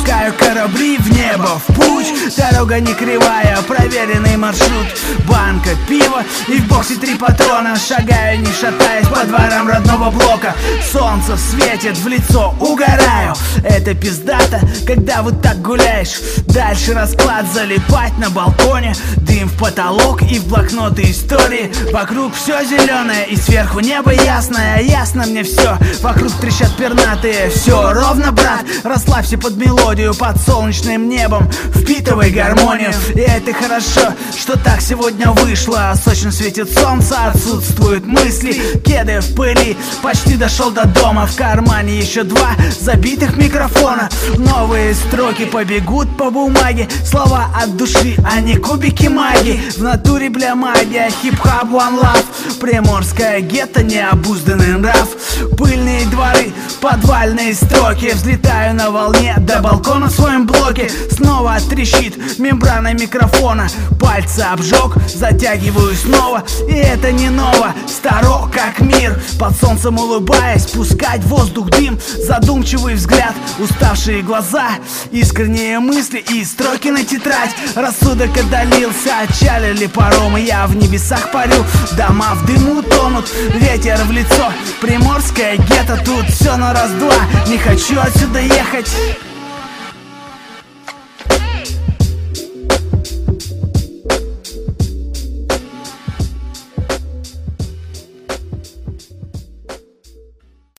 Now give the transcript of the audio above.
пускаю корабли в небо, в путь. Дорога не кривая, проверенный маршрут. Банка пива и в боксе 3 патрона. Шагаю, не шатаясь, по дворам родного блока. Солнце светит в лицо, угораю. Это пиздато, когда вот так гуляешь. Дальше расклад, залипать на балконе. Дым в потолок и в блокноты истории. Вокруг все зеленое и сверху небо ясное. Ясно мне все, вокруг трещат пернатые. Все ровно, брат, расслабься под мелодию. Под солнечным небом впитывай гармонию. И это хорошо, что так сегодня вышло. Сочно светит солнце, отсутствуют мысли. Кеды в пыли, почти дошел до дома. В кармане еще 2 забитых микрофона. Новые строки побегут по бумаге. Слова от души, а не кубики магии. В натуре, бля, магия, хип-хап, one love. Приморская гетто, необузданный нрав. Пыльные дворы, подвальные строки. Взлетаю на волне до балкона в своем блоке. Снова трещит мембрана микрофона. Пальцы обжег, затягиваю снова. И это не ново, старо как мир. Под солнцем улыбаясь, пускать в воздух дым. Задумчивый взгляд, уставшие глаза. Искренние мысли и строки на тетрадь. Рассудок отдалился, отчалили паромы. Я в небесах парю, дома в дыму тонут. Ветер в лицо, приморская гетто. Тут все на раз-два, не хочу отсюда ехать.